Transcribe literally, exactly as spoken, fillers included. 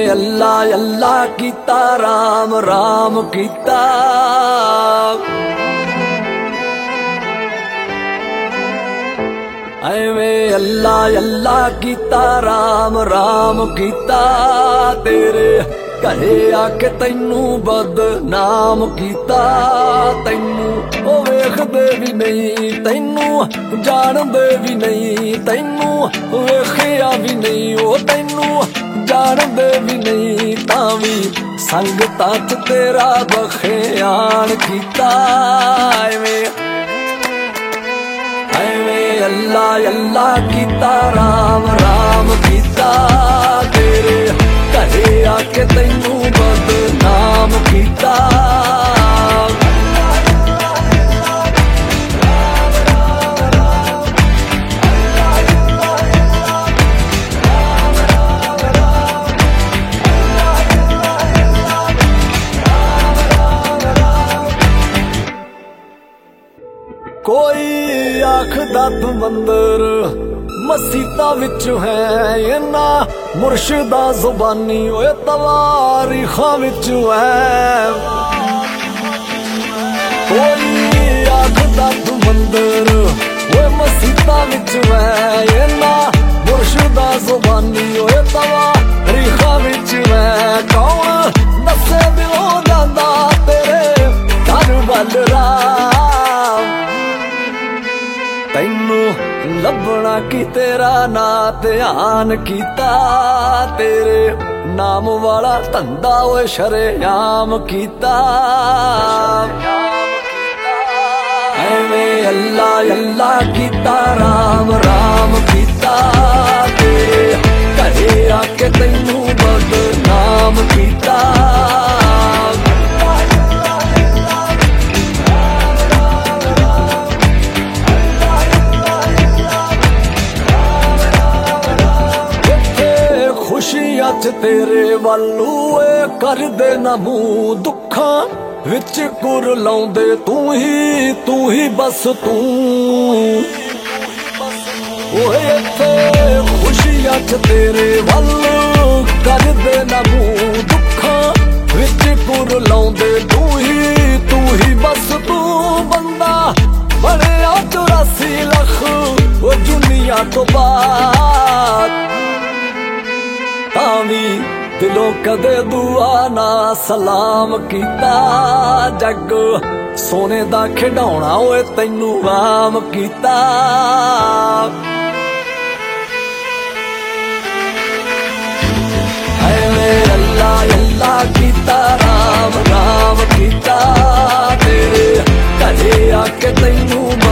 अल्लाह अल्लाह कीता राम राम कीता। एवें अल्लाह अल्लाह कीता राम राम कीता। तेरे घरे आके तैनू बदनाम कीता। तैनू ओ वेखदे भी नहीं, तैनू जानदे भी नहीं, तैनू वेखिया भी नहीं, ओ तैनू जानदे भी नहीं, तावी संगतां च तेरा बखियान कीता। एवें एवें अल्लाह अल्लाह कीता राम राम कीता। तेरे घरे आके तैनू बदनाम कीता। कोई आखदा तू मंदिर मसीता विच है, इन्ना मुर्शिदा जुबानी ओए तवारीखां विच है। कोई आखदा तू मंदिर ओए मसीता विच है, इन्ना मुर्शिदा जुबानी ओए तवारीखां विच है। कौन दसे दिलों जांदा तेरे घर वल राम। तैनू लभना की तेरा ना ध्यान कीता। तेरे नाम वाला धंधा ओए शरेआम कीता। एवें अल्लाह अल्लाह कीता राम राम कीता। तेरे घरे आके तैनू बदनाम कीता। खुशियां च तेरे वालू कर दे ना मूं, दुखां विच कुर लाउंदे तू ही तू ही बस तू। ओए इत्थे खुशियां च तेरे वालू कर दे ना मूं, दुखां विच कुर लाउंदे तू ही तू ही बस तू। बंदा बड़िया चौरासी लख वो दुनिया तो बाद, तावी दिलों कदे दुआ ना सलाम कीता। जग सोने दा खिडौना ओए तैनू आम कीता। एवें अल्लाह अल्लाह कीता राम राम कीता। तेरे घरे आके तैनू